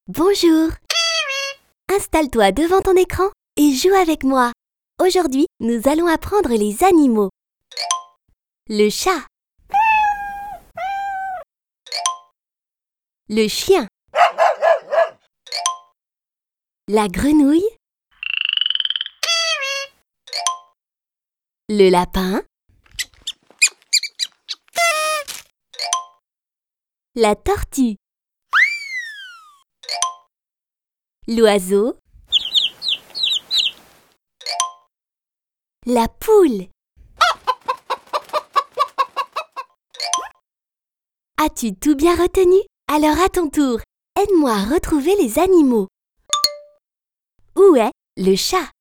Bonjour! Installe-toi devant ton écran et joue avec moi. Aujourd'hui, nous allons apprendre les animaux. Le chat. Le chien. La grenouille. Le lapin. La tortue. L'oiseau. La poule. As-tu tout bien retenu? Alors à ton tour, aide-moi à retrouver les animaux. Où est le chat?